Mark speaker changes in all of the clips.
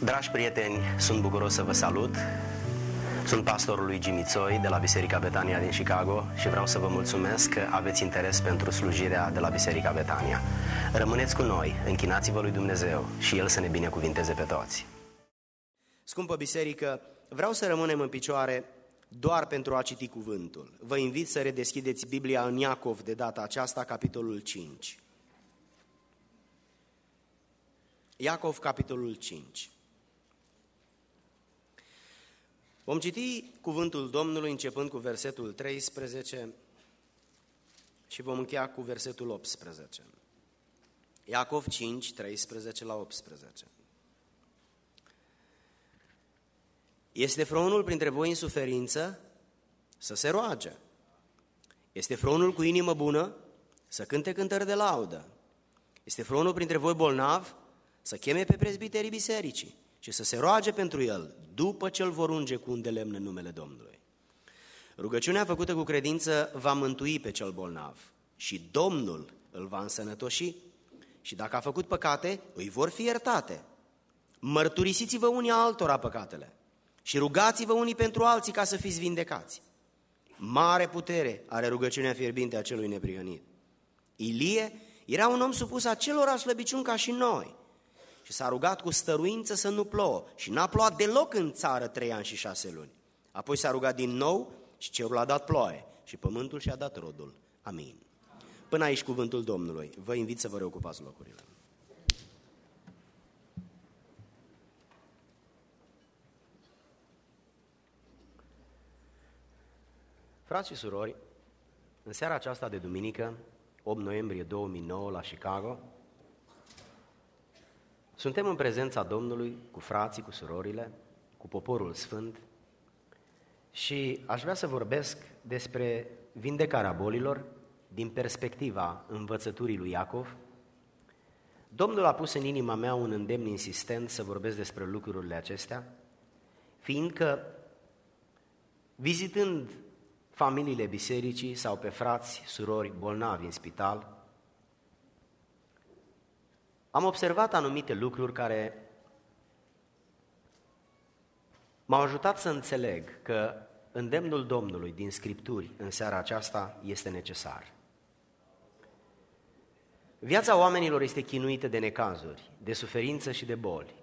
Speaker 1: Dragi prieteni, sunt bucuros să vă salut. Sunt pastorul lui Jimmy Tsoi de la Biserica Betania din Chicago și vreau să vă mulțumesc că aveți interes pentru slujirea de la Biserica Betania. Rămâneți cu noi, închinați-vă lui Dumnezeu și El să ne binecuvinteze pe toți.
Speaker 2: Scumpă biserică, vreau să rămânem în picioare doar pentru a citi cuvântul. Vă invit să redeschideți Biblia în Iacov de data aceasta, capitolul 5. Iacov, capitolul 5. Vom citi cuvântul Domnului începând cu versetul 13 și vom încheia cu versetul 18. Iacov 5, 13 la 18. Este vreunul printre voi în suferință? Să se roage. Este vreunul cu inimă bună? Să cânte cântări de laudă. Este vreunul printre voi bolnav? Să cheme pe prezbiterii bisericii și să se roage pentru el, după ce îl vor unge cu un de lemn în numele Domnului. Rugăciunea făcută cu credință va mântui pe cel bolnav și Domnul îl va însănătoși și dacă a făcut păcate, îi vor fi iertate. Mărturisiți-vă unii altora păcatele și rugați-vă unii pentru alții ca să fiți vindecați. Mare putere are rugăciunea fierbinte a celui neprihănit. Ilie era un om supus acelorași slăbiciuni ca și noi și s-a rugat cu stăruință să nu plouă și n-a plouat deloc în țară 3 ani și 6 luni. Apoi s-a rugat din nou și cerul a dat ploaie și pământul și-a dat rodul. Amin. Până aici cuvântul Domnului. Vă invit să vă reocupați locurile. Frați și surori, în seara aceasta de duminică, 8 noiembrie 2009, la Chicago, suntem în prezența Domnului cu frații, cu surorile, cu poporul sfânt și aș vrea să vorbesc despre vindecarea bolilor din perspectiva învățăturii lui Iacov. Domnul a pus în inima mea un îndemn insistent să vorbesc despre lucrurile acestea, fiindcă vizitând familiile bisericii sau pe frați, surori bolnavi în spital, am observat anumite lucruri care m-au ajutat să înțeleg că îndemnul Domnului din Scripturi în seara aceasta este necesar. Viața oamenilor este chinuită de necazuri, de suferință și de boli.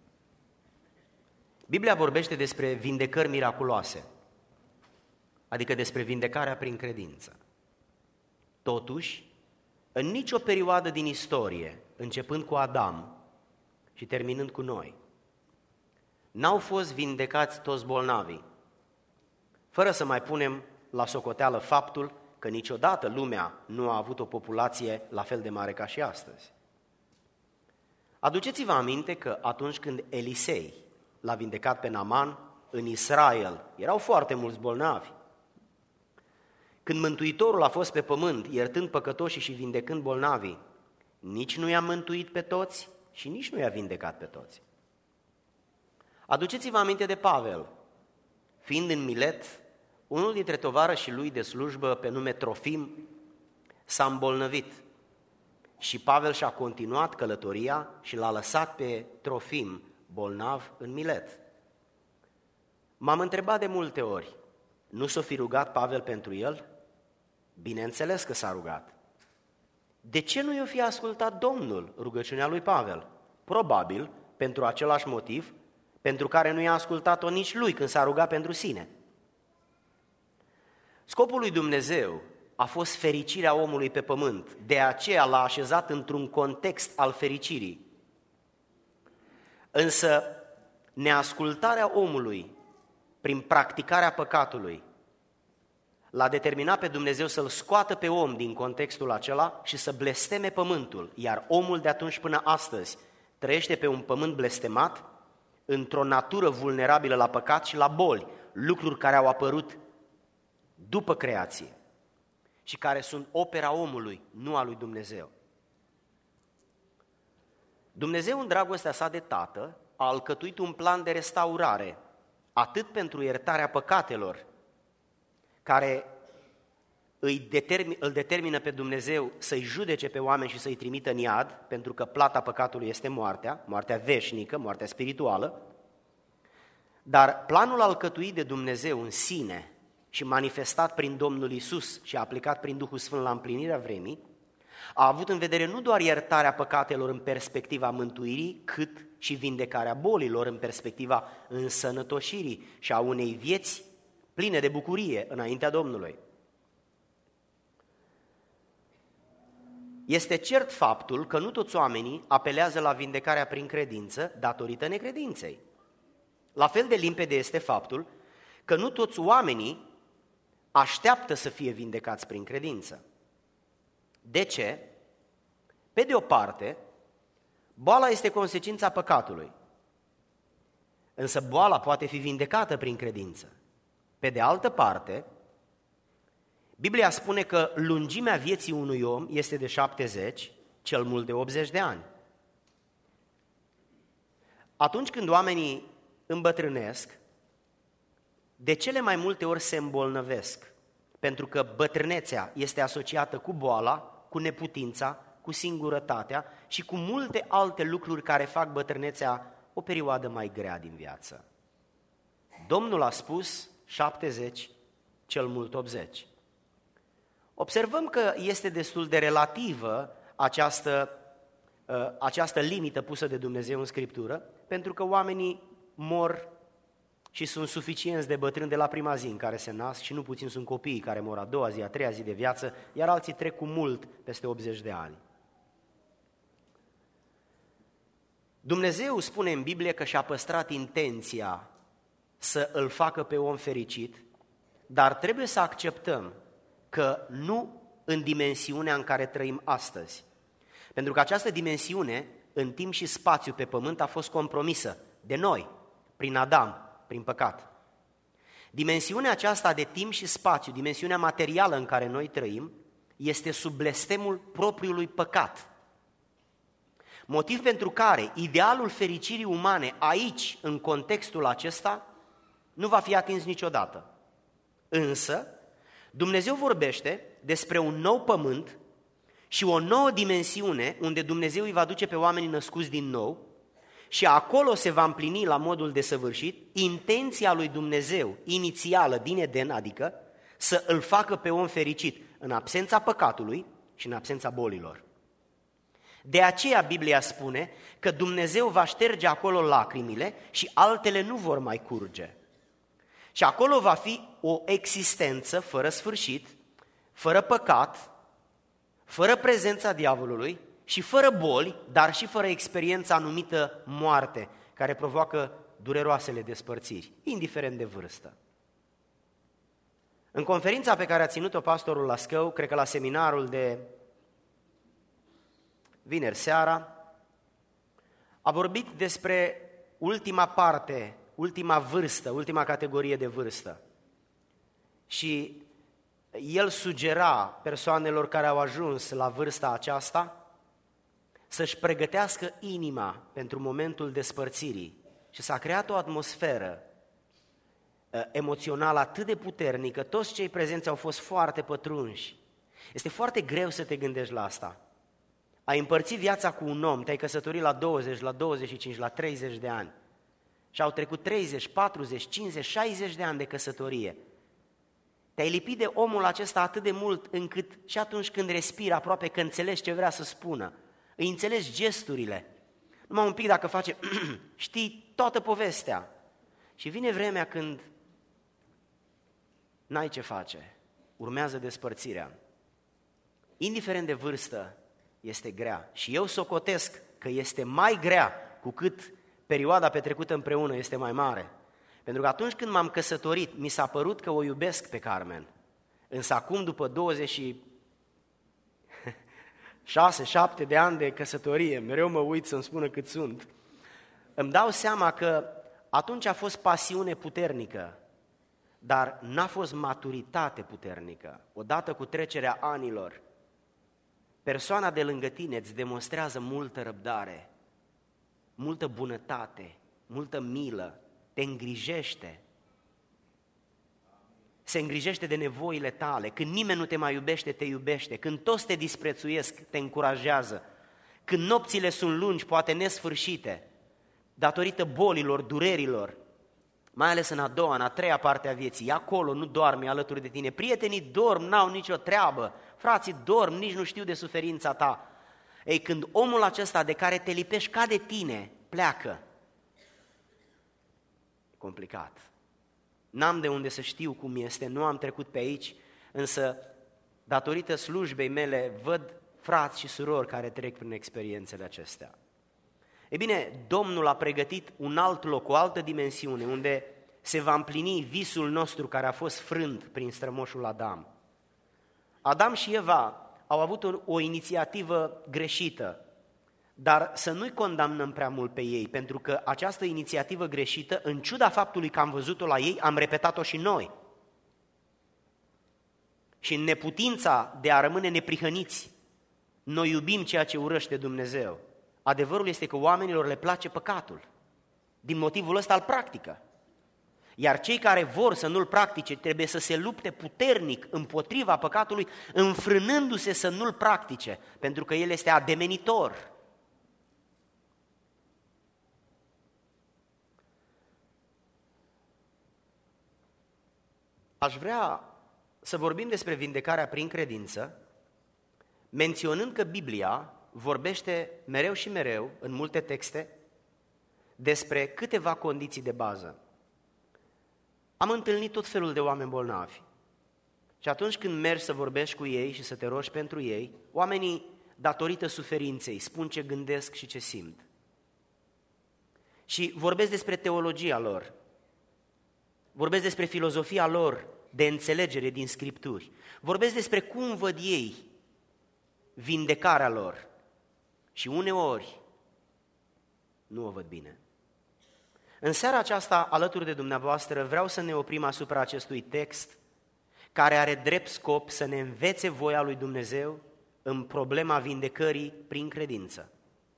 Speaker 2: Biblia vorbește despre vindecări miraculoase, adică despre vindecarea prin credință. Totuși, în nicio perioadă din istorie, începând cu Adam și terminând cu noi, n-au fost vindecați toți bolnavii, fără să mai punem la socoteală faptul că niciodată lumea nu a avut o populație la fel de mare ca și astăzi. Aduceți-vă aminte că atunci când Elisei l-a vindecat pe Naaman, în Israel erau foarte mulți bolnavi. Când Mântuitorul a fost pe pământ, iertând păcătoșii și vindecând bolnavii, nici nu i-a mântuit pe toți și nici nu i-a vindecat pe toți. Aduceți-vă aminte de Pavel. Fiind în Milet, unul dintre tovarășii lui de slujbă, pe nume Trofim, s-a îmbolnăvit și Pavel și-a continuat călătoria și l-a lăsat pe Trofim bolnav în Milet. M-am întrebat de multe ori, nu s-o fi rugat Pavel pentru el? Bineînțeles că s-a rugat. De ce nu i-o fi ascultat Domnul rugăciunea lui Pavel? Probabil pentru același motiv pentru care nu i-a ascultat-o nici lui când s-a rugat pentru sine. Scopul lui Dumnezeu a fost fericirea omului pe pământ, de aceea l-a așezat într-un context al fericirii. Însă neascultarea omului prin practicarea păcatului l-a determinat pe Dumnezeu să-l scoată pe om din contextul acela și să blesteme pământul, iar omul de atunci până astăzi trăiește pe un pământ blestemat, într-o natură vulnerabilă la păcat și la boli, lucruri care au apărut după creație și care sunt opera omului, nu a lui Dumnezeu. Dumnezeu, în dragostea sa de Tată, a alcătuit un plan de restaurare, atât pentru iertarea păcatelor, care îl determină pe Dumnezeu să-i judece pe oameni și să-i trimită în iad, pentru că plata păcatului este moartea veșnică, moartea spirituală. Dar planul alcătuit de Dumnezeu în sine și manifestat prin Domnul Iisus și aplicat prin Duhul Sfânt la împlinirea vremii, a avut în vedere nu doar iertarea păcatelor în perspectiva mântuirii, cât și vindecarea bolilor în perspectiva însănătoșirii și a unei vieți pline de bucurie înaintea Domnului. Este cert faptul că nu toți oamenii apelează la vindecarea prin credință datorită necredinței. La fel de limpede este faptul că nu toți oamenii așteaptă să fie vindecați prin credință. De ce? Pe de o parte, boala este consecința păcatului, însă boala poate fi vindecată prin credință. Pe de altă parte, Biblia spune că lungimea vieții unui om este de 70, cel mult de 80 de ani. Atunci când oamenii îmbătrânesc, de cele mai multe ori se îmbolnăvesc, pentru că bătrânețea este asociată cu boala, cu neputința, cu singurătatea și cu multe alte lucruri care fac bătrânețea o perioadă mai grea din viață. Domnul a spus 70, cel mult 80. Observăm că este destul de relativă această limită pusă de Dumnezeu în Scriptură, pentru că oamenii mor și sunt suficienți de bătrâni de la prima zi în care se nasc și nu puțin sunt copiii care mor a doua zi, a treia zi de viață, iar alții trec cu mult peste 80 de ani. Dumnezeu spune în Biblie că și-a păstrat intenția să îl facă pe om fericit, dar trebuie să acceptăm că nu în dimensiunea în care trăim astăzi. Pentru că această dimensiune, în timp și spațiu pe pământ, a fost compromisă de noi, prin Adam, prin păcat. Dimensiunea aceasta de timp și spațiu, dimensiunea materială în care noi trăim, este sub blestemul propriului păcat. Motiv pentru care idealul fericirii umane aici, în contextul acesta, nu va fi atins niciodată. Însă, Dumnezeu vorbește despre un nou pământ și o nouă dimensiune unde Dumnezeu îi va duce pe oamenii născuți din nou și acolo se va împlini la modul desăvârșit intenția lui Dumnezeu inițială din Eden, adică să îl facă pe om fericit în absența păcatului și în absența bolilor. De aceea Biblia spune că Dumnezeu va șterge acolo lacrimile și altele nu vor mai curge. Și acolo va fi o existență fără sfârșit, fără păcat, fără prezența diavolului și fără boli, dar și fără experiența numită moarte, care provoacă dureroasele despărțiri, indiferent de vârstă. În conferința pe care a ținut-o pastorul Lascău, cred că la seminarul de vineri seara, a vorbit despre ultima parte, ultima vârstă, ultima categorie de vârstă. Și el sugera persoanelor care au ajuns la vârsta aceasta să-și pregătească inima pentru momentul despărțirii. Și s-a creat o atmosferă emoțională atât de puternică, toți cei prezenți au fost foarte pătrunși. Este foarte greu să te gândești la asta. Ai împărțit viața cu un om, te-ai căsătorit la 20, la 25, la 30 de ani și au trecut 30, 40, 50, 60 de ani de căsătorie. Te-ai lipit de omul acesta atât de mult încât și atunci când respiri, aproape că înțelegi ce vrea să spună, îi înțelegi gesturile. Numai un pic dacă face, știi toată povestea. Și vine vremea când n-ai ce face, urmează despărțirea. Indiferent de vârstă, este grea. Și eu socotesc că este mai grea cu cât perioada petrecută împreună este mai mare. Pentru că atunci când m-am căsătorit, mi s-a părut că o iubesc pe Carmen. Însă acum, după 26-7 de ani de căsătorie, mereu mă uit să-mi spună cât sunt, îmi dau seama că atunci a fost pasiune puternică, dar n-a fost maturitate puternică. Odată cu trecerea anilor, persoana de lângă tine îți demonstrează multă răbdare, multă bunătate, multă milă, te îngrijește. se îngrijește de nevoile tale, când nimeni nu te mai iubește, te iubește, când toți te disprețuiesc, te încurajează, când nopțile sunt lungi, poate nesfârșite, datorită bolilor, durerilor, mai ales în a doua, în a treia parte a vieții, acolo nu doarme alături de tine, prietenii dorm, n-au nicio treabă, frații dorm, nici nu știu de suferința ta. Ei, când omul acesta de care te lipești ca de tine pleacă, e complicat. N-am de unde să știu cum este, nu am trecut pe aici, însă datorită slujbei mele văd frați și surori care trec prin experiențele acestea. Ei bine, Domnul a pregătit un alt loc, o altă dimensiune, unde se va împlini visul nostru care a fost frânt prin strămoșul Adam. Adam și Eva au avut o inițiativă greșită, dar să nu-i condamnăm prea mult pe ei, pentru că această inițiativă greșită, în ciuda faptului că am văzut-o la ei, am repetat-o și noi. Și în neputința de a rămâne neprihăniți, noi iubim ceea ce urăște Dumnezeu. Adevărul este că oamenilor le place păcatul. Din motivul ăsta îl practică. Iar cei care vor să nu-l practice trebuie să se lupte puternic împotriva păcatului, înfrânându-se să nu-l practice, pentru că el este ademenitor. Aș vrea să vorbim despre vindecarea prin credință, menționând că Biblia vorbește mereu și mereu, în multe texte, despre câteva condiții de bază. Am întâlnit tot felul de oameni bolnavi și atunci când mergi să vorbești cu ei și să te rogi pentru ei, oamenii, datorită suferinței, spun ce gândesc și ce simt. Și vorbesc despre teologia lor, vorbesc despre filozofia lor de înțelegere din Scripturi, vorbesc despre cum văd ei vindecarea lor și uneori nu o văd bine. În seara aceasta, alături de dumneavoastră, vreau să ne oprim asupra acestui text care are drept scop să ne învețe voia lui Dumnezeu în problema vindecării prin credință.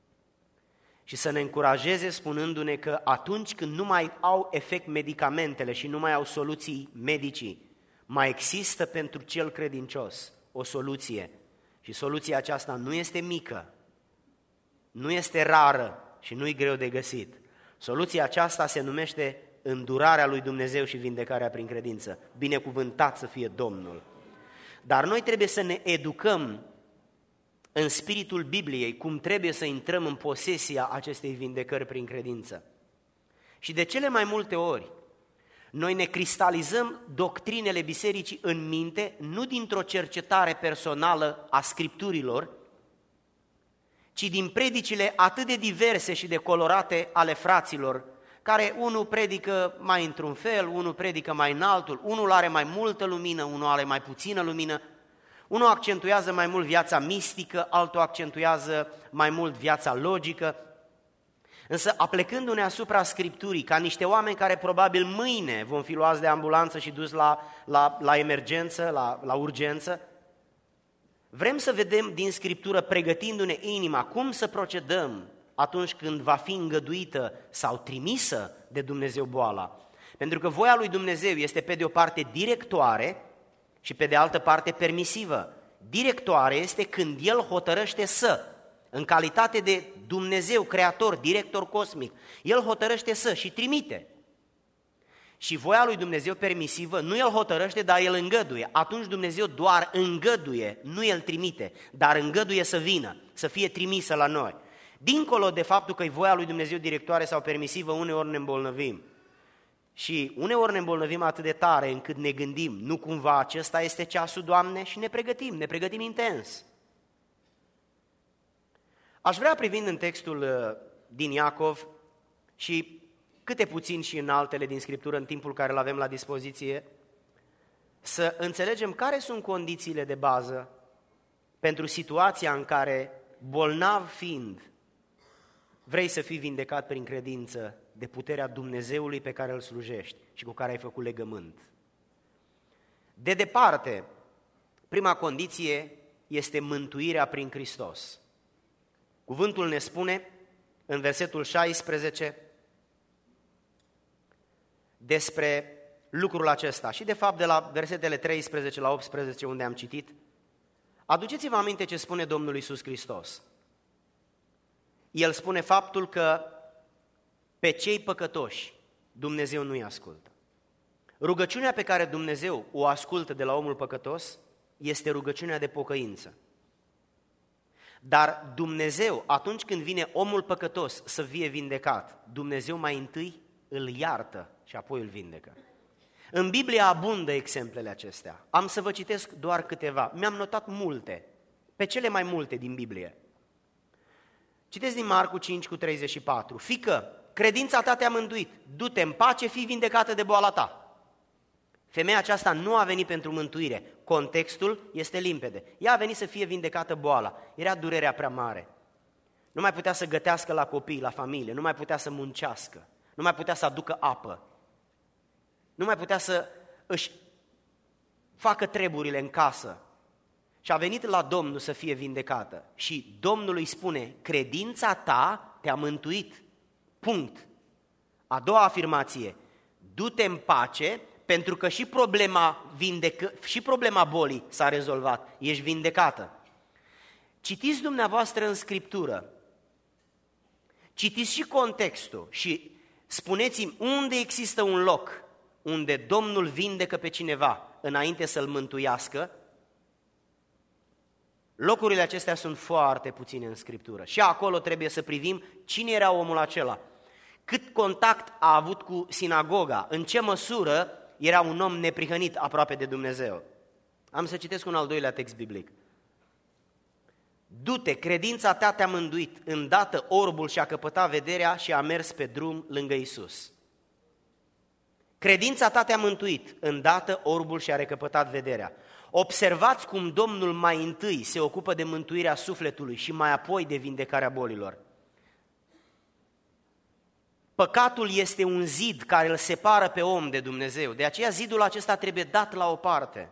Speaker 2: Și să ne încurajeze spunându-ne că atunci când nu mai au efect medicamentele și nu mai au soluții medicii, mai există pentru cel credincios o soluție. Și soluția aceasta nu este mică, nu este rară și nu e greu de găsit. Soluția aceasta se numește îndurarea lui Dumnezeu și vindecarea prin credință. Binecuvântat să fie Domnul! Dar noi trebuie să ne educăm în spiritul Bibliei cum trebuie să intrăm în posesia acestei vindecări prin credință. Și de cele mai multe ori, noi ne cristalizăm doctrinele bisericii în minte, nu dintr-o cercetare personală a Scripturilor, ci din predicile atât de diverse și de colorate ale fraților, care unul predică mai într-un fel, unul predică mai în altul, unul are mai multă lumină, unul are mai puțină lumină, unul accentuează mai mult viața mistică, altul accentuează mai mult viața logică. Însă, aplecându-ne asupra Scripturii, ca niște oameni care probabil mâine vom fi luați de ambulanță și duși la emergență, la urgență, vrem să vedem din Scriptură, pregătindu-ne inima, cum să procedăm atunci când va fi îngăduită sau trimisă de Dumnezeu boala. Pentru că voia lui Dumnezeu este pe de o parte directoare și pe de altă parte permisivă. Directoare este când El hotărăște să, în calitate de Dumnezeu creator, director cosmic, El hotărăște să și trimite. Și voia lui Dumnezeu permisivă, nu El hotărăște, dar El îngăduie. Atunci Dumnezeu doar îngăduie, nu El trimite, dar îngăduie să vină, să fie trimisă la noi. Dincolo de faptul că e voia lui Dumnezeu directoare sau permisivă, uneori ne îmbolnăvim. Și uneori ne îmbolnăvim atât de tare încât ne gândim, nu cumva acesta este ceasul, Doamne? Și ne pregătim intens. Aș vrea, privind în textul din Iacov și câte puțin și în altele din Scriptură, în timpul care îl avem la dispoziție, să înțelegem care sunt condițiile de bază pentru situația în care, bolnav fiind, vrei să fii vindecat prin credință de puterea Dumnezeului pe care îl slujești și cu care ai făcut legământ. De departe, prima condiție este mântuirea prin Hristos. Cuvântul ne spune în versetul 16 despre lucrul acesta. Și de fapt de la versetele 13 la 18 unde am citit, aduceți-vă aminte ce spune Domnul Iisus Hristos. El spune faptul că pe cei păcătoși Dumnezeu nu-i ascultă. Rugăciunea pe care Dumnezeu o ascultă de la omul păcătos este rugăciunea de pocăință. Dar Dumnezeu, atunci când vine omul păcătos să fie vindecat, Dumnezeu mai întâi îl iartă și apoi îl vindecă. În Biblie abundă exemplele acestea. Am să vă citesc doar câteva. Mi-am notat multe, pe cele mai multe din Biblie. Citesc din Marcu 5:34. Fiică, credința ta te-a mântuit, du-te în pace, fii vindecată de boala ta. Femeia aceasta nu a venit pentru mântuire. Contextul este limpede. Ea a venit să fie vindecată boala. Era durerea prea mare. Nu mai putea să gătească la copii, la familie, nu mai putea să muncească, nu mai putea să aducă apă, nu mai putea să își facă treburile în casă. Și a venit la Domnul să fie vindecată. Și Domnul îi spune, credința ta te-a mântuit. Punct. A doua afirmație, du-te în pace, pentru că și problema bolii s-a rezolvat. Ești vindecată. Citiți dumneavoastră în Scriptură, citiți și contextul și spuneți-mi unde există un loc unde Domnul vindecă pe cineva înainte să-l mântuiască. Locurile acestea sunt foarte puține în Scriptură și acolo trebuie să privim cine era omul acela, cât contact a avut cu sinagoga, în ce măsură era un om neprihănit aproape de Dumnezeu. Am să citesc un al doilea text biblic. Du-te, credința ta te-a mântuit, îndată orbul și-a căpătat vederea și a mers pe drum lângă Iisus. Credința ta te-a mântuit, îndată orbul și-a recăpătat vederea. Observați cum Domnul mai întâi se ocupă de mântuirea sufletului și mai apoi de vindecarea bolilor. Păcatul este un zid care îl separă pe om de Dumnezeu, de aceea zidul acesta trebuie dat la o parte.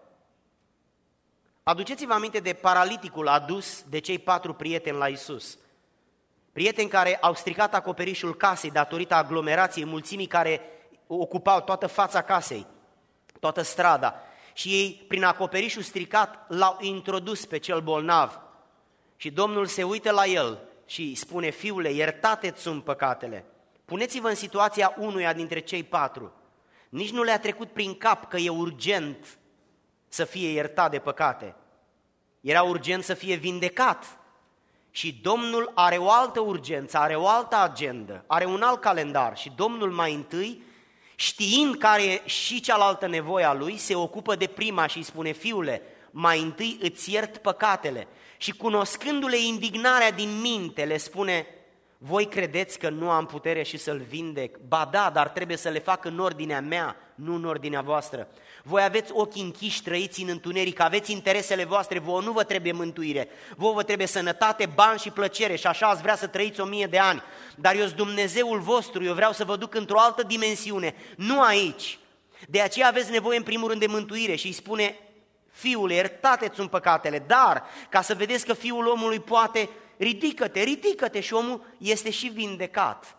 Speaker 2: Aduceți-vă aminte de paraliticul adus de cei 4 prieteni la Iisus. Prieteni care au stricat acoperișul casei datorită aglomerației, mulțimii care ocupau toată fața casei, toată strada. Și ei, prin acoperișul stricat, l-au introdus pe cel bolnav. Și Domnul se uită la el și îi spune, fiule, iertate-ți sunt păcatele. Puneți-vă în situația unuia dintre cei 4. Nici nu le-a trecut prin cap că e urgent să fie iertat de păcate. Era urgent să fie vindecat. Și Domnul are o altă urgență, are o altă agendă, are un alt calendar. Și Domnul mai întâi, știind care e și cealaltă nevoie a lui, se ocupă de prima și îi spune, fiule, mai întâi îți iert păcatele. Și cunoscându-le indignarea din minte, le spune, voi credeți că nu am putere și să-l vindec? Ba da, dar trebuie să le fac în ordinea mea, nu în ordinea voastră. Voi aveți ochii închiși, trăiți în întuneric, aveți interesele voastre, vouă nu vă trebuie mântuire, vouă vă trebuie sănătate, bani și plăcere și așa ați vrea să trăiți 1000 de ani. Dar eu sunt Dumnezeul vostru, eu vreau să vă duc într-o altă dimensiune, nu aici. De aceea aveți nevoie în primul rând de mântuire și îi spune, fiule, iertate-ți sunt păcatele, dar ca să vedeți că Fiul omului poate, ridică-te și omul este și vindecat.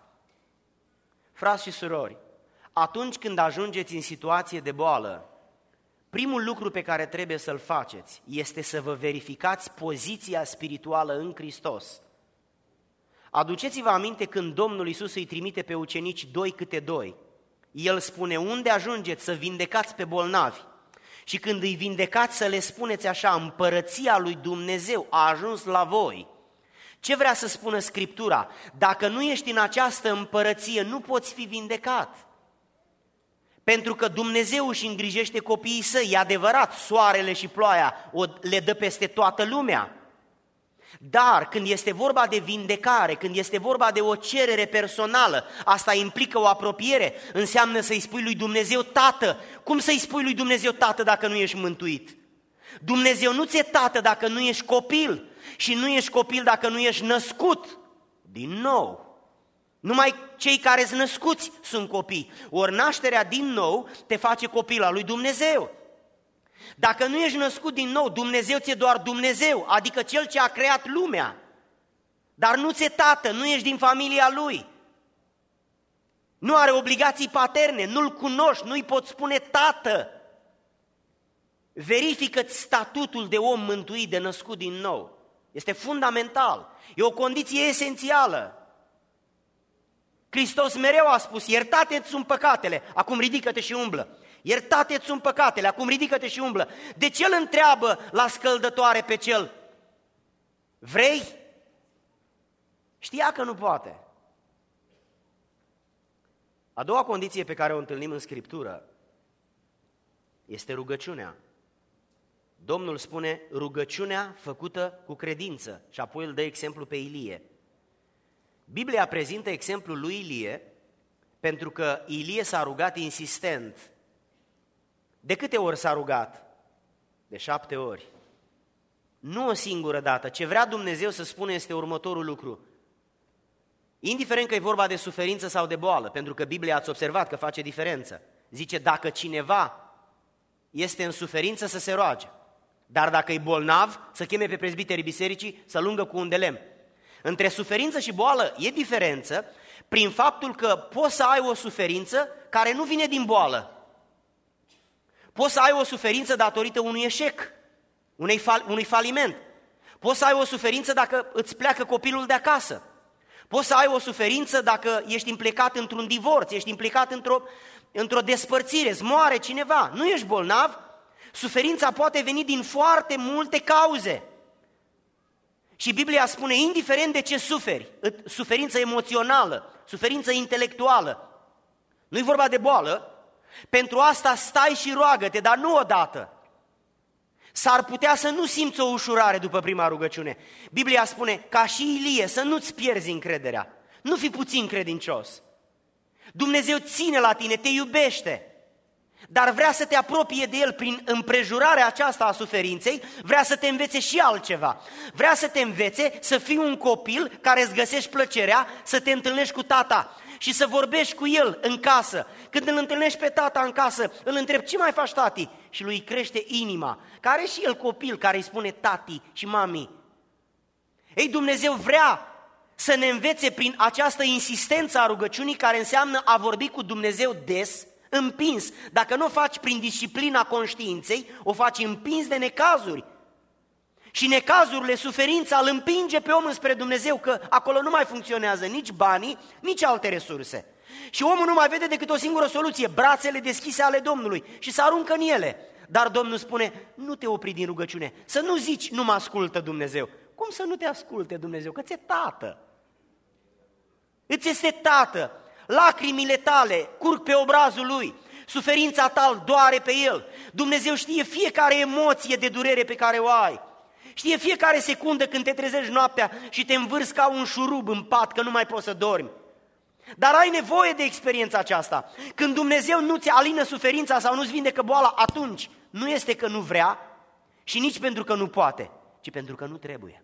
Speaker 2: Frați și surori, atunci când ajungeți în situație de boală, primul lucru pe care trebuie să-l faceți este să vă verificați poziția spirituală în Hristos. Aduceți-vă aminte când Domnul Iisus îi trimite pe ucenici 2 câte 2. El spune, unde ajungeți să vindecați pe bolnavi? Și când îi vindecați să le spuneți așa, împărăția lui Dumnezeu a ajuns la voi. Ce vrea să spună Scriptura? Dacă nu ești în această împărăție, nu poți fi vindecat. Pentru că Dumnezeu își îngrijește copiii săi, e adevărat, soarele și ploaia le dă peste toată lumea. Dar când este vorba de vindecare, când este vorba de o cerere personală, asta implică o apropiere, înseamnă să-i spui lui Dumnezeu Tată. Cum să-i spui lui Dumnezeu Tată dacă nu ești mântuit? Dumnezeu nu ți-e tată dacă nu ești copil și nu ești copil dacă nu ești născut din nou. Numai cei care sunt născuți sunt copii. Ori nașterea din nou te face copil al lui Dumnezeu. Dacă nu ești născut din nou, Dumnezeu ți-e doar Dumnezeu, adică Cel ce a creat lumea. Dar nu ți-e tată, nu ești din familia Lui. Nu are obligații paterne, nu-l cunoști, nu-i poți spune tată. Verifică-ți statutul de om mântuit, de născut din nou. Este fundamental, e o condiție esențială. Hristos mereu a spus, iertate-ți sunt păcatele, acum ridică-te și umblă. Iertate-ți sunt păcatele, acum ridică-te și umblă. De ce îl întreabă la scăldătoare pe cel? Vrei? Știa că nu poate. A doua condiție pe care o întâlnim în Scriptură este rugăciunea. Domnul spune rugăciunea făcută cu credință și apoi îl dă exemplu pe Ilie. Biblia prezintă exemplul lui Ilie pentru că Ilie s-a rugat insistent. De câte ori s-a rugat? De 7 ori. Nu o singură dată. Ce vrea Dumnezeu să spună este următorul lucru. Indiferent că e vorba de suferință sau de boală, pentru că Biblia ați observat că face diferență. Zice, dacă cineva este în suferință să se roage, dar dacă e bolnav, să cheme pe prezbiterii bisericii să lungă cu un de lemn. Între suferință și boală e diferență prin faptul că poți să ai o suferință care nu vine din boală. Poți să ai o suferință datorită unui eșec, unui faliment. Poți să ai o suferință dacă îți pleacă copilul de acasă. Poți să ai o suferință dacă ești implicat într-un divorț, ești implicat într-o despărțire, îți moare cineva, nu ești bolnav. Suferința poate veni din foarte multe cauze. Și Biblia spune, indiferent de ce suferi, suferință emoțională, suferință intelectuală, nu-i vorba de boală, pentru asta stai și roagă-te, dar nu odată. S-ar putea să nu simți o ușurare după prima rugăciune. Biblia spune, ca și Ilie, să nu-ți pierzi încrederea, nu fi puțin credincios. Dumnezeu ține la tine, te iubește, dar vrea să te apropie de El prin împrejurarea aceasta a suferinței, vrea să te învețe și altceva. Vrea să te învețe să fii un copil care îți găsești plăcerea să te întâlnești cu tata și să vorbești cu el în casă. Când îl întâlnești pe tata în casă, îl întrebi, ce mai faci, tati? Și lui crește inima, care și el copil care îi spune tati și mami. Ei, Dumnezeu vrea să ne învețe prin această insistență a rugăciunii, care înseamnă a vorbi cu Dumnezeu des, împins. Dacă nu o faci prin disciplina conștiinței, o faci împins de necazuri. Și necazurile, suferința îl împinge pe om înspre Dumnezeu, că acolo nu mai funcționează nici banii, nici alte resurse. Și omul nu mai vede decât o singură soluție, brațele deschise ale Domnului, și se aruncă în ele. Dar Domnul spune, nu te opri din rugăciune, să nu zici, nu mă ascultă Dumnezeu. Cum să nu te asculte Dumnezeu? Că ți-e tată. Îți este tată. Lacrimile tale curg pe obrazul Lui, suferința ta doare pe El. Dumnezeu știe fiecare emoție de durere pe care o ai. Știe fiecare secundă când te trezești noaptea și te învârți ca un șurub în pat că nu mai poți să dormi. Dar ai nevoie de experiența aceasta. Când Dumnezeu nu ți alină suferința sau nu-ți vindecă boala, atunci nu este că nu vrea și nici pentru că nu poate, ci pentru că nu trebuie.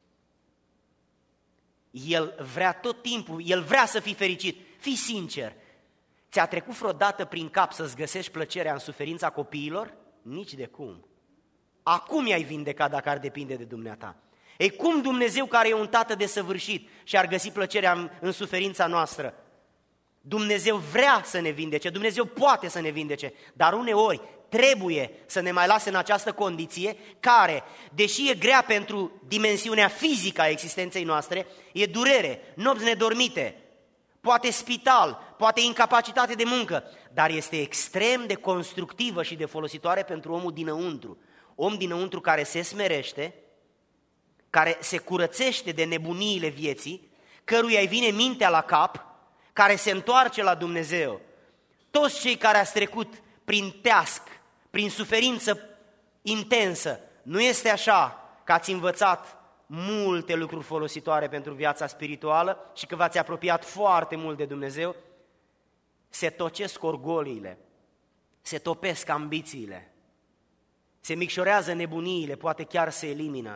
Speaker 2: El vrea tot timpul, El vrea să fii fericit. Fii sincer, ți-a trecut vreodată prin cap să-ți găsești plăcerea în suferința copiilor? Nici de cum. Acum i-ai vindecat dacă ar depinde de dumneata. Ei, cum Dumnezeu, care e un tată desăvârșit, și-ar găsi plăcerea în suferința noastră? Dumnezeu vrea să ne vindece, Dumnezeu poate să ne vindece, dar uneori trebuie să ne mai lase în această condiție care, deși e grea pentru dimensiunea fizică a existenței noastre, e durere, nopți nedormite, poate spital, poate incapacitate de muncă, dar este extrem de constructivă și de folositoare pentru omul dinăuntru. Om dinăuntru care se smerește, care se curățește de nebuniile vieții, căruia îi vine mintea la cap, care se întoarce la Dumnezeu. Toți cei care ați trecut prin teasc, prin suferință intensă, nu este așa că ați învățat multe lucruri folositoare pentru viața spirituală și că v-ați apropiat foarte mult de Dumnezeu? Se tocesc orgoliile, se topesc ambițiile, se micșorează nebuniile, poate chiar se elimină.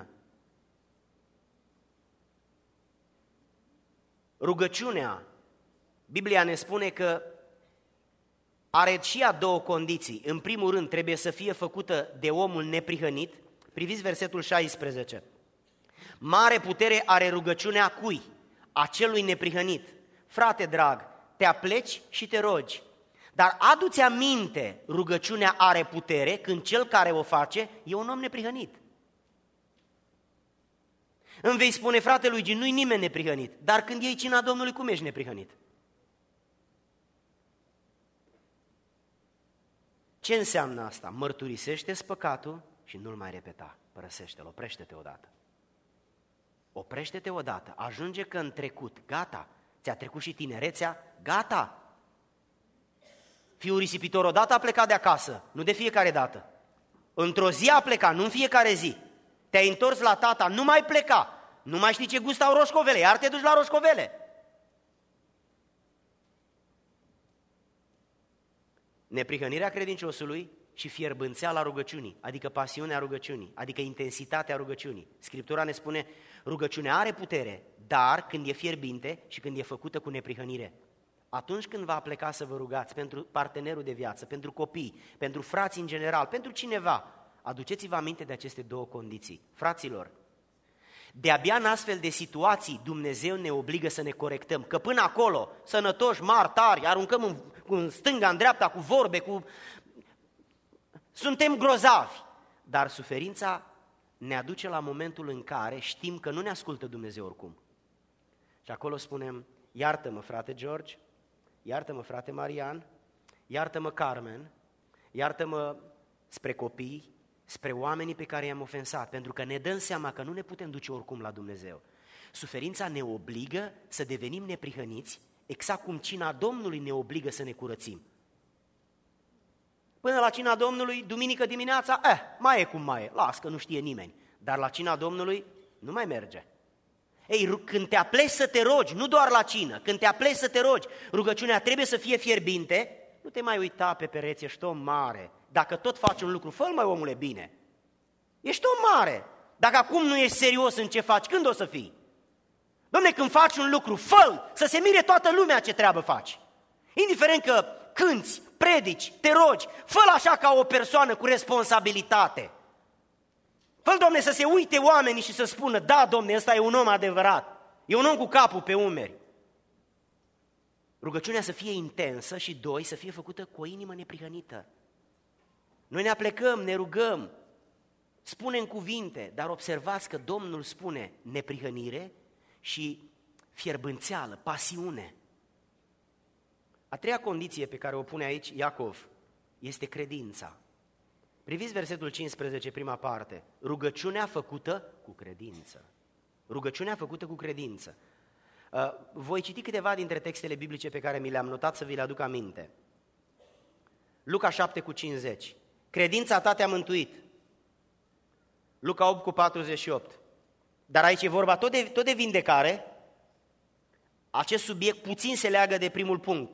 Speaker 2: Rugăciunea, Biblia ne spune că are și ea două condiții. În primul rând, trebuie să fie făcută de omul neprihănit. Priviți versetul 16. Mare putere are rugăciunea cui? Acelui neprihănit. Frate drag, te apleci și te rogi. Dar adu-ți aminte, rugăciunea are putere când cel care o face e un om neprihănit. Îmi vei spune, frate Luigi, nu-i nimeni neprihănit, dar când iei cina Domnului, cum ești neprihănit? Ce înseamnă asta? Mărturisește-ți păcatul și nu-l mai repeta, părăsește-l, oprește-te odată. Oprește-te odată, ajunge că în trecut, gata, ți-a trecut și tinerețea, gata. Fiul risipitor odată a plecat de acasă, nu de fiecare dată. Într-o zi a plecat, nu în fiecare zi. Te-ai întors la tata, nu mai pleca. Nu mai știi ce gust au roșcovele, iar te duci la roșcovele. Neprihănirea credinciosului și fierbânțeala rugăciunii, adică pasiunea rugăciunii, adică intensitatea rugăciunii. Scriptura ne spune, rugăciunea are putere, dar când e fierbinte și când e făcută cu neprihănire. Atunci când va pleca să vă rugați pentru partenerul de viață, pentru copii, pentru frații în general, pentru cineva, aduceți-vă aminte de aceste două condiții. Fraților, de-abia în astfel de situații Dumnezeu ne obligă să ne corectăm, că până acolo, sănătoși, mari, tari, aruncăm în stânga, în dreapta, cu vorbe, suntem grozavi. Dar suferința ne aduce la momentul în care știm că nu ne ascultă Dumnezeu oricum. Și acolo spunem, iartă-mă, frate George, iartă-mă, frate Marian, iartă-mă, Carmen, iartă-mă spre copii, spre oamenii pe care i-am ofensat, pentru că ne dăm seama că nu ne putem duce oricum la Dumnezeu. Suferința ne obligă să devenim neprihăniți, exact cum cina Domnului ne obligă să ne curățim. Până la cina Domnului, duminică dimineața, mai e cum mai e, las că nu știe nimeni, dar la cina Domnului nu mai merge. Ei, când te apleci să te rogi, nu doar la cină, când te apleci să te rogi, rugăciunea trebuie să fie fierbinte, nu te mai uita pe pereți, ești om mare. Dacă tot faci un lucru, fă-l, mai omule, bine. Ești om mare. Dacă acum nu ești serios în ce faci, când o să fii? Dom'le, când faci un lucru, fă-l, să se mire toată lumea ce treabă faci. Indiferent că cânți, predici, te rogi, fă-l așa ca o persoană cu responsabilitate. Fă-l, Doamne, să se uite oamenii și să spună, da, Domne, ăsta e un om adevărat, e un om cu capul pe umeri. Rugăciunea să fie intensă și, doi, să fie făcută cu o inimă neprihănită. Noi ne aplecăm, ne rugăm, spunem cuvinte, dar observați că Domnul spune neprihănire și fierbânțeală, pasiune. A treia condiție pe care o pune aici Iacov este credința. Priviți versetul 15, prima parte. Rugăciunea făcută cu credință. Rugăciunea făcută cu credință. Voi citi câteva dintre textele biblice pe care mi le-am notat să vi le aduc aminte. Luca 7:50. Credința ta te-a mântuit. Luca 8:48. Dar aici e vorba tot de vindecare. Acest subiect puțin se leagă de primul punct.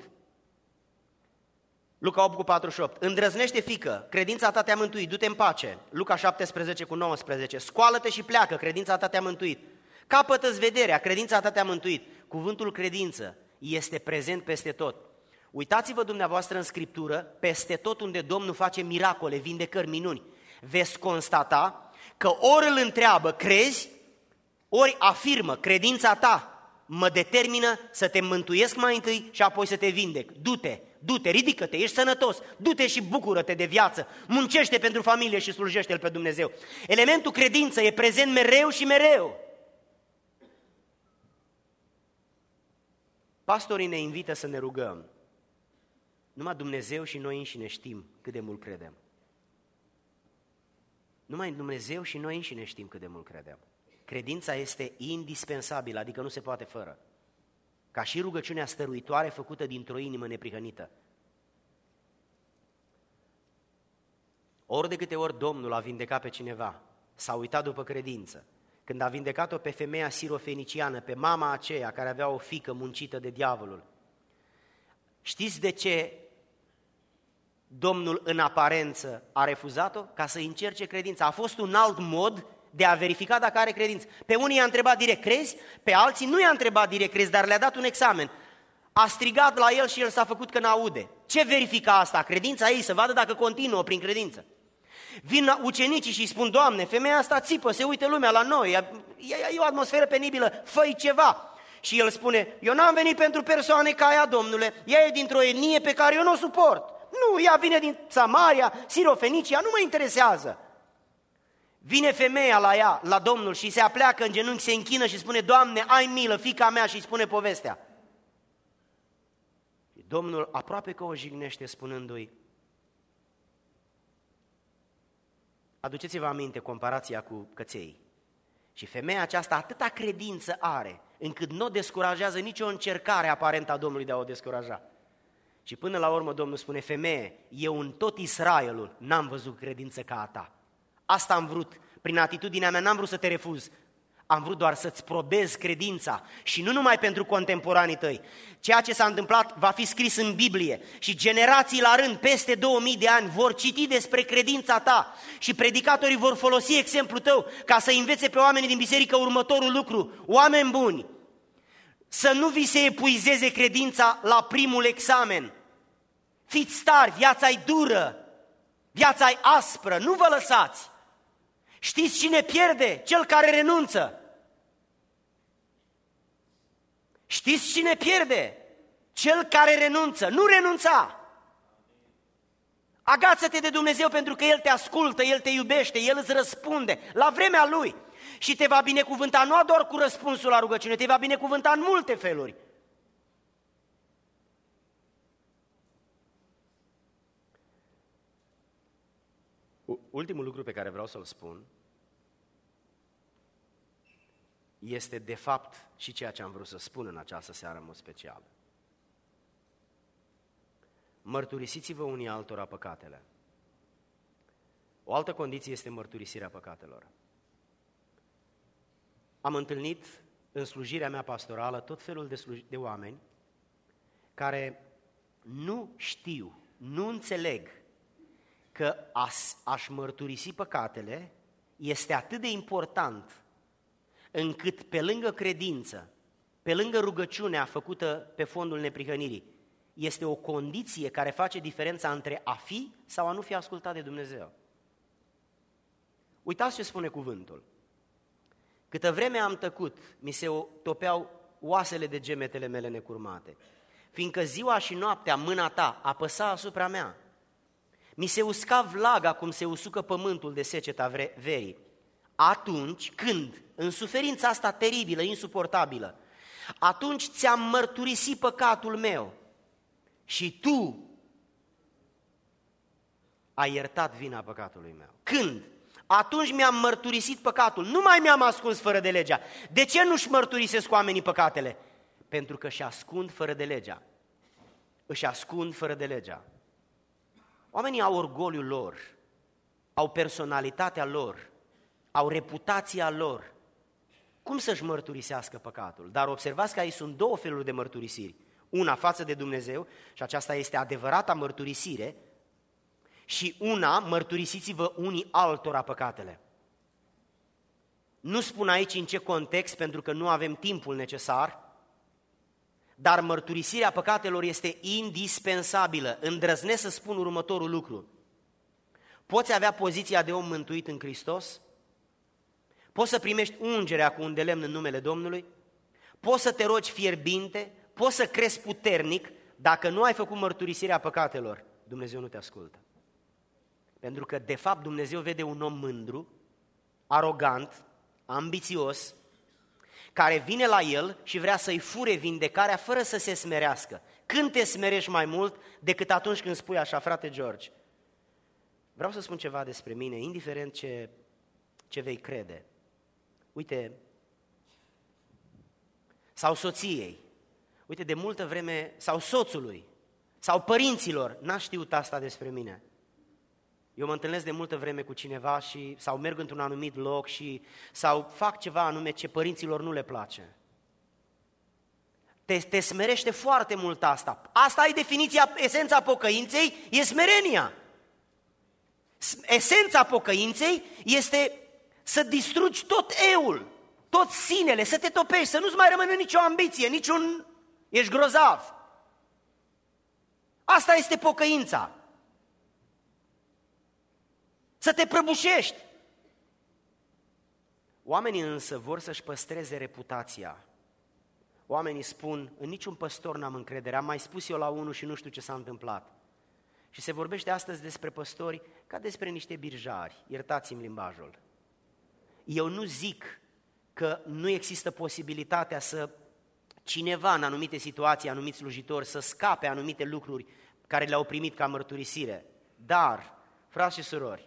Speaker 2: Luca 8:48. Îndrăznește, fiică, credința ta te-a mântuit, du-te în pace. Luca 17:19. Scoală-te și pleacă, credința ta te-a mântuit. Capătă-ți vederea, credința ta te-a mântuit. Cuvântul credință este prezent peste tot. Uitați-vă dumneavoastră în Scriptură, peste tot unde Domnul face miracole, vindecări, minuni. Veți constata că ori îl întreabă, crezi, ori afirmă, credința ta mă determină să te mântuiesc mai întâi și apoi să te vindec. Du-te, ridică-te, ești sănătos, du-te și bucură-te de viață, muncește pentru familie și slujește-L pe Dumnezeu. Elementul credință e prezent mereu și mereu. Pastorii ne invită să ne rugăm. Numai Dumnezeu și noi înșine știm cât de mult credem. Numai Dumnezeu și noi înșine știm cât de mult credem. Credința este indispensabilă, adică nu se poate fără. Ca și rugăciunea stăruitoare făcută dintr-o inimă neprihănită. Ori de câte ori Domnul a vindecat pe cineva, s-a uitat după credință. Când a vindecat-o pe femeia sirofeniciană, pe mama aceea care avea o fiică muncită de diavolul, știți de ce Domnul în aparență a refuzat-o? Ca să încerce credința. A fost un alt mod de a verifica dacă are credință. Pe unii i-a întrebat direct, crezi? Pe alții nu i-a întrebat direct, crezi, dar le-a dat un examen. A strigat la el și el s-a făcut că n-aude. Ce verifica asta? Credința ei, să vadă dacă continuă prin credință. Vin ucenicii și îi spun, Doamne, femeia asta țipă, se uită lumea la noi, e o atmosferă penibilă, fă-i ceva. Și el spune, eu n-am venit pentru persoane ca ea, Domnule, ea e dintr-o etnie pe care eu nu o suport. Nu, ea vine din Samaria, Sirofenicia, nu mă interesează. Vine femeia la ea, la Domnul, și se apleacă în genunchi, se închină și spune, Doamne, ai milă, fiica mea, și îi spune povestea. Domnul aproape că o jignește spunându-i, aduceți-vă aminte comparația cu căței. Și femeia aceasta atâta credință are, încât nu o descurajează nicio încercare aparentă a Domnului de a o descuraja. Și până la urmă Domnul spune, femeie, eu în tot Israelul n-am văzut credință ca a ta. Asta am vrut, prin atitudinea mea n-am vrut să te refuz. Am vrut doar să-ți probez credința și nu numai pentru contemporanii tăi. Ceea ce s-a întâmplat va fi scris în Biblie și generații la rând, peste 2000 de ani, vor citi despre credința ta și predicatorii vor folosi exemplul tău ca să învețe pe oamenii din biserică următorul lucru. Oameni buni, să nu vi se epuizeze credința la primul examen. Fiți tari, viața-i dură, viața-i aspră, nu vă lăsați. Știți cine pierde? Cel care renunță. Știți cine pierde? Cel care renunță. Nu renunța. Agață-te de Dumnezeu pentru că El te ascultă, El te iubește, El îți răspunde la vremea Lui. Și te va binecuvânta nu doar cu răspunsul la rugăciune, te va binecuvânta în multe feluri. Ultimul lucru pe care vreau să-l spun este de fapt și ceea ce am vrut să spun în această seară în mod special. Mărturisiți-vă unii altora păcatele. O altă condiție este mărturisirea păcatelor. Am întâlnit în slujirea mea pastorală tot felul de oameni care nu știu, nu înțeleg că a-și mărturisi păcatele este atât de important încât pe lângă credință, pe lângă rugăciunea făcută pe fondul neprihănirii, este o condiție care face diferența între a fi sau a nu fi ascultat de Dumnezeu. Uitați ce spune cuvântul. Câtă vreme am tăcut, mi se topeau oasele de gemetele mele necurmate, fiindcă ziua și noaptea mâna ta apăsa asupra mea. Mi se usca vlaga cum se usucă pământul de seceta verii. Atunci când, în suferința asta teribilă, insuportabilă, atunci ți-am mărturisit păcatul meu și tu ai iertat vina păcatului meu. Când? Atunci mi-am mărturisit păcatul, nu mai mi-am ascuns fără de legea. De ce nu-și mărturisesc oamenii păcatele? Pentru că își ascund fără de legea. Își ascund fără de legea. Oamenii au orgoliul lor, au personalitatea lor, au reputația lor. Cum să-și mărturisească păcatul? Dar observați că aici sunt două feluri de mărturisiri. Una față de Dumnezeu, și aceasta este adevărata mărturisire, și una, mărturisiți-vă unii altora păcatele. Nu spun aici în ce context, pentru că nu avem timpul necesar, dar mărturisirea păcatelor este indispensabilă. Îndrăznesc să spun următorul lucru. Poți avea poziția de om mântuit în Hristos? Poți să primești ungerea cu un de lemn în numele Domnului? Poți să te rogi fierbinte? Poți să crezi puternic? Dacă nu ai făcut mărturisirea păcatelor, Dumnezeu nu te ascultă. Pentru că, de fapt, Dumnezeu vede un om mândru, arogant, ambițios, care vine la el și vrea să-i fure vindecarea fără să se smerească. Când te smerești mai mult decât atunci când spui așa, frate George? Vreau să spun ceva despre mine, indiferent ce vei crede. Uite, sau soției, uite, de multă vreme, sau soțului, sau părinților, n-a știut asta despre mine. Eu mă întâlnesc de multă vreme cu cineva sau merg într-un anumit loc sau fac ceva anume ce părinților nu le place. Te smerește foarte mult asta. Asta e definiția, esența pocăinței, e smerenia. Esența pocăinței este să distrugi tot eul, tot sinele, să te topești, să nu-ți mai rămână nicio ambiție, ești grozav. Asta este pocăința. Să te prăbușești. Oamenii însă vor să-și păstreze reputația. oamenii spun, în niciun păstor n-am încredere, am mai spus eu la unul și nu știu ce s-a întâmplat. Și se vorbește astăzi despre păstori ca despre niște birjari, iertați-mi limbajul. Eu nu zic că nu există posibilitatea să cineva în anumite situații, anumiți slujitori, să scape anumite lucruri care le-au primit ca mărturisire. Dar, frați și surori,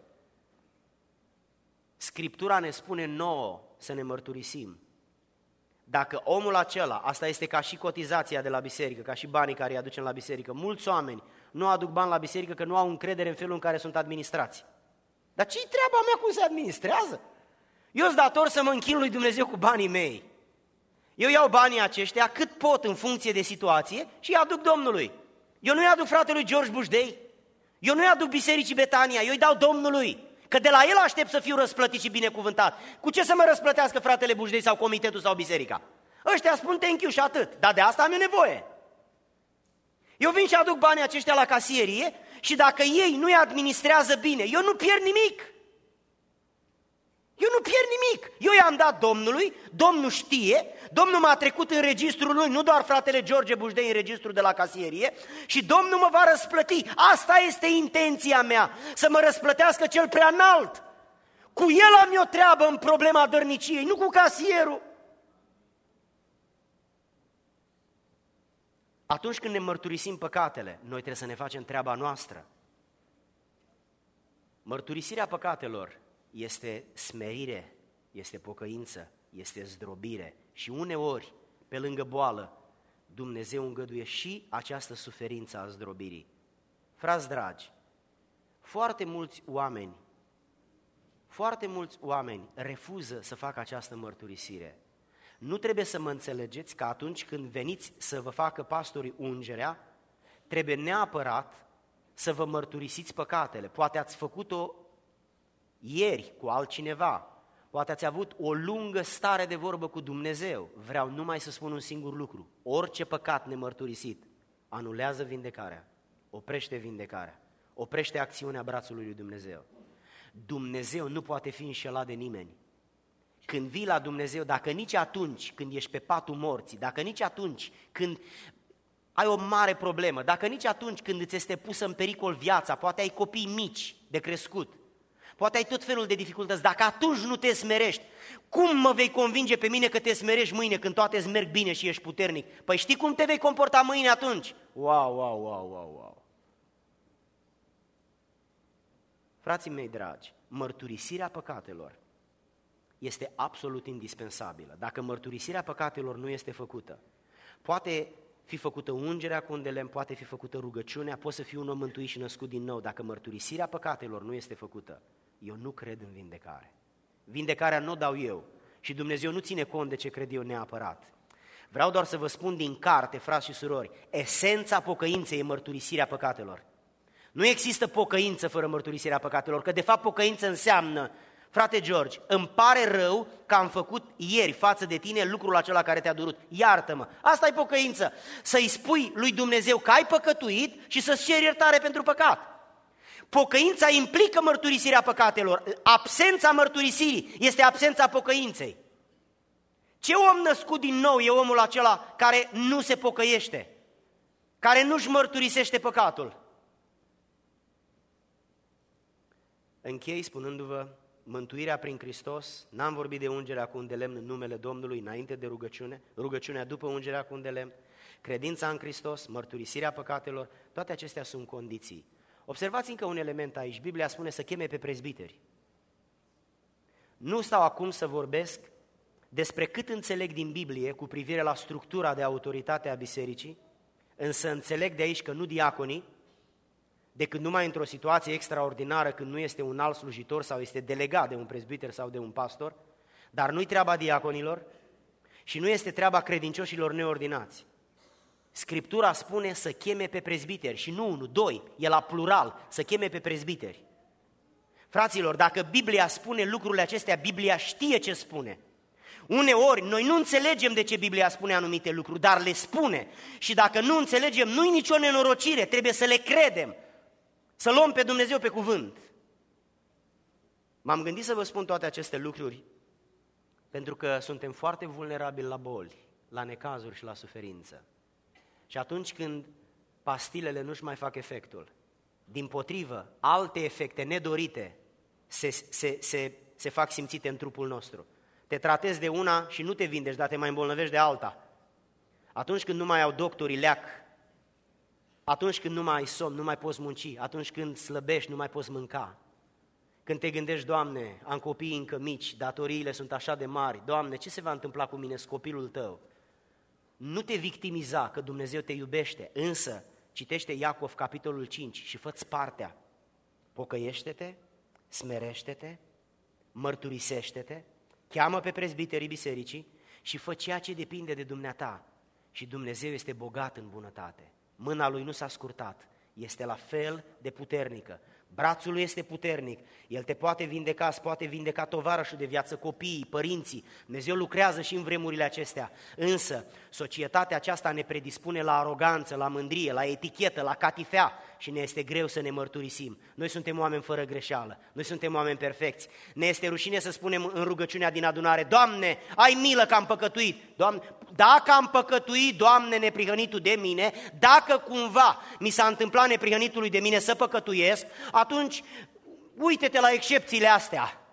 Speaker 2: Scriptura ne spune nouă să ne mărturisim. Dacă omul acela, asta este ca și cotizația de la biserică, ca și banii care îi aducem la biserică, mulți oameni nu aduc bani la biserică că nu au încredere în felul în care sunt administrați. Dar ce-i treaba mea cum se administrează? Eu sunt dator să mă închin lui Dumnezeu cu banii mei. Eu iau banii aceștia cât pot în funcție de situație și îi aduc Domnului. Eu nu-i aduc fratelui George Bușdei, eu nu-i aduc Bisericii Betania, eu îi dau Domnului. Că de la el aștept să fiu răsplătit și binecuvântat. Cu ce să mă răsplătească fratele Bușdei sau comitetul sau biserica? Ăștia spun thank you și atât, dar de asta am eu nevoie. Eu vin și aduc banii aceștia la casierie și dacă ei nu-i administrează bine, eu nu pierd nimic. Eu nu pierd nimic. Eu i-am dat Domnului, Domnul știe, Domnul m-a trecut în registrul lui, nu doar fratele George Bușdei în registrul de la casierie, și Domnul mă va răsplăti. Asta este intenția mea, să mă răsplătească cel prea înalt. Cu el am eu treabă în problema dărniciei, nu cu casierul. Atunci când ne mărturisim păcatele, noi trebuie să ne facem treaba noastră. Mărturisirea păcatelor este smerire, este pocăință, este zdrobire și uneori, pe lângă boală, Dumnezeu îngăduie și această suferință a zdrobirii. Frați dragi, foarte mulți oameni refuză să facă această mărturisire. Nu trebuie să mă înțelegeți că atunci când veniți să vă facă pastorii ungerea, trebuie neapărat să vă mărturisiți păcatele. Poate ați făcut-o ieri cu altcineva, poate ați avut o lungă stare de vorbă cu Dumnezeu. Vreau numai să spun un singur lucru: orice păcat nemărturisit anulează vindecarea, oprește vindecarea, oprește acțiunea brațului lui Dumnezeu. Dumnezeu nu poate fi înșelat de nimeni. Când vii la Dumnezeu, dacă nici atunci când ești pe patul morții, dacă nici atunci când ai o mare problemă, dacă nici atunci când îți este pusă în pericol viața, poate ai copii mici de crescut, poate ai tot felul de dificultăți, dacă atunci nu te smerești, cum mă vei convinge pe mine că te smerești mâine când toate îți merg bine și ești puternic? Păi știi cum te vei comporta mâine atunci? Wow! Frații mei dragi, mărturisirea păcatelor este absolut indispensabilă. Dacă mărturisirea păcatelor nu este făcută, poate fi făcută ungerea cu un de lemn, poate fi făcută rugăciunea, poți să fii un om mântuit și născut din nou. Dacă mărturisirea păcatelor nu este făcută, eu nu cred în vindecare. Vindecarea nu o dau eu și Dumnezeu nu ține cont de ce cred eu neapărat. Vreau doar să vă spun din carte, frați și surori, esența pocăinței e mărturisirea păcatelor. Nu există pocăință fără mărturisirea păcatelor, că de fapt pocăință înseamnă: frate George, îmi pare rău că am făcut ieri față de tine lucrul acela care te-a durut. Iartă-mă. Asta e pocăință. Să-i spui lui Dumnezeu că ai păcătuit și să-ți ceri iertare pentru păcat. Pocăința implică mărturisirea păcatelor. Absența mărturisirii este absența pocăinței. Ce om născut din nou e omul acela care nu se pocăiește, care nu-și mărturisește păcatul? Închei spunându-vă: mântuirea prin Hristos, n-am vorbit de ungerea cu un de lemn în numele Domnului înainte de rugăciune, rugăciunea după ungerea cu un de lemn, credința în Hristos, mărturisirea păcatelor, toate acestea sunt condiții. Observați încă un element aici, Biblia spune să cheme pe prezbiteri. Nu stau acum să vorbesc despre cât înțeleg din Biblie cu privire la structura de autoritate a bisericii, însă înțeleg de aici că nu diaconii, decât numai într-o situație extraordinară când nu este un alt slujitor sau este delegat de un prezbiter sau de un pastor, dar nu-i treaba diaconilor și nu este treaba credincioșilor neordinați. Scriptura spune să cheme pe prezbiteri și nu unul, doi, e la plural, să cheme pe prezbiteri. Fraților, dacă Biblia spune lucrurile acestea, Biblia știe ce spune. Uneori noi nu înțelegem de ce Biblia spune anumite lucruri, dar le spune. Și dacă nu înțelegem, nu-i nicio nenorocire, trebuie să le credem. Să luăm pe Dumnezeu pe cuvânt. M-am gândit să vă spun toate aceste lucruri pentru că suntem foarte vulnerabili la boli, la necazuri și la suferință. Și atunci când pastilele nu-și mai fac efectul, dimpotrivă, alte efecte nedorite se fac simțite în trupul nostru. Te tratezi de una și nu te vindești, dar te mai îmbolnăvești de alta. Atunci când nu mai au doctorii leac, atunci când nu mai ai somn, nu mai poți munci, atunci când slăbești, nu mai poți mânca. Când te gândești, Doamne, am copii încă mici, datoriile sunt așa de mari, Doamne, ce se va întâmpla cu mine, cu copilul Tău? Nu te victimiza, că Dumnezeu te iubește, însă citește Iacov, capitolul 5 și fă-ți partea. Pocăiește-te, smerește-te, mărturisește-te, cheamă pe prezbiterii bisericii și fă ceea ce depinde de dumneata. Și Dumnezeu este bogat în bunătate. Mâna Lui nu s-a scurtat, este la fel de puternică. Brațul Lui este puternic, El te poate vindeca, îți poate vindeca tovarășul de viață, copiii, părinții. Dumnezeu lucrează și în vremurile acestea. Însă, societatea aceasta ne predispune la aroganță, la mândrie, la etichetă, la catifea și ne este greu să ne mărturisim. Noi suntem oameni fără greșeală, noi suntem oameni perfecți. Ne este rușine să spunem în rugăciunea din adunare, Doamne, ai milă că am păcătuit. Doamne, dacă am păcătuit, Doamne, neprihănitul de mine, dacă cumva mi s-a întâmplat neprihănitului de mine să păcătuiesc, atunci uite-te la excepțiile astea.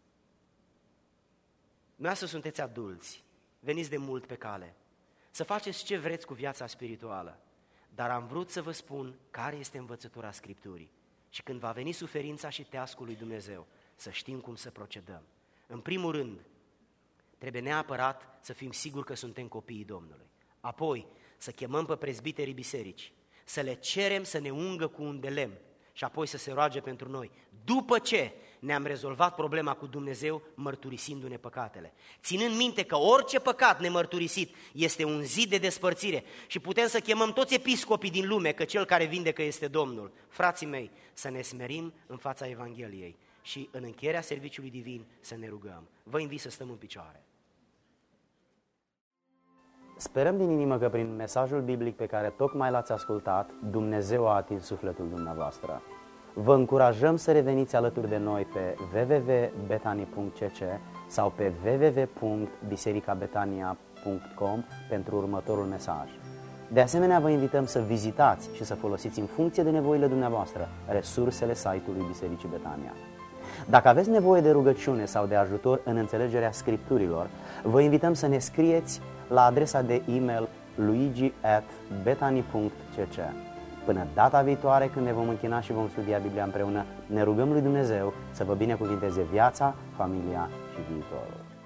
Speaker 2: Dumneavoastră sunteți adulți, veniți de mult pe cale, să faceți ce vreți cu viața spirituală, dar am vrut să vă spun care este învățătura Scripturii și când va veni suferința și teascul lui Dumnezeu, să știm cum să procedăm. În primul rând, trebuie neapărat să fim siguri că suntem copiii Domnului. Apoi, să chemăm pe prezbiterii biserici, să le cerem să ne ungă cu un de lemn și apoi să se roage pentru noi. După ce ne-am rezolvat problema cu Dumnezeu, mărturisindu-ne păcatele. Ținând minte că orice păcat nemărturisit este un zid de despărțire și putem să chemăm toți episcopii din lume, că cel care vindecă este Domnul. Frații mei, să ne smerim în fața Evangheliei și în încheierea serviciului divin să ne rugăm. Vă invit să stăm în picioare.
Speaker 1: Sperăm din inimă că prin mesajul biblic pe care tocmai l-ați ascultat, Dumnezeu a atins sufletul dumneavoastră. Vă încurajăm să reveniți alături de noi pe www.betani.cc sau pe www.bisericabetania.com pentru următorul mesaj. De asemenea, vă invităm să vizitați și să folosiți în funcție de nevoile dumneavoastră resursele site-ului Bisericii Betania. Dacă aveți nevoie de rugăciune sau de ajutor în înțelegerea Scripturilor, vă invităm să ne scrieți la adresa de e-mail luigi@betani.cc. Până data viitoare, când ne vom închina și vom studia Biblia împreună, ne rugăm lui Dumnezeu să vă binecuvinteze viața, familia și viitorul.